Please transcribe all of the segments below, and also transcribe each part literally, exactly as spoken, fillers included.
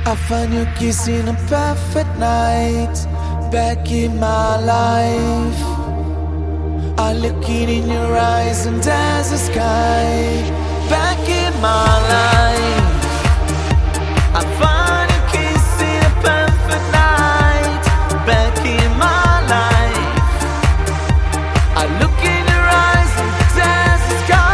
I find you kissing a perfect night back in my life. I look in your eyes and there's a sky back in my life. I find you kissing a perfect night back in my life. I look in your eyes and there's a sky.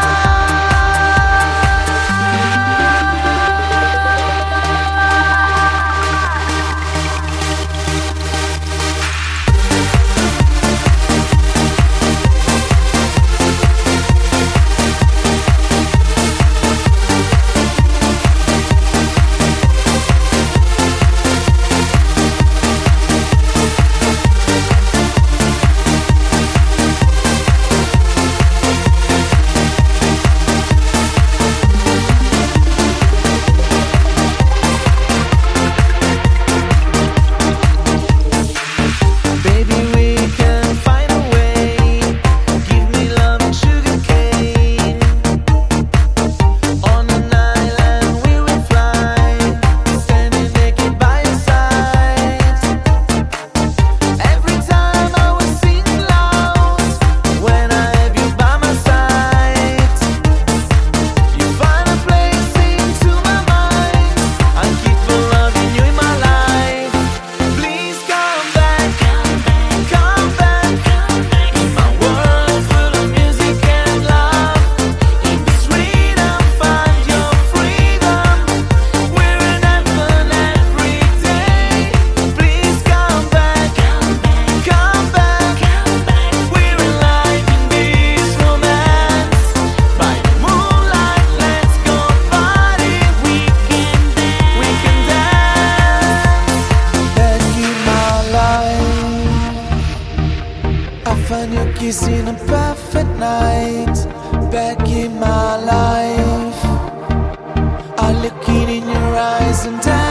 Kissing a perfect night back in my life. I look in your eyes and I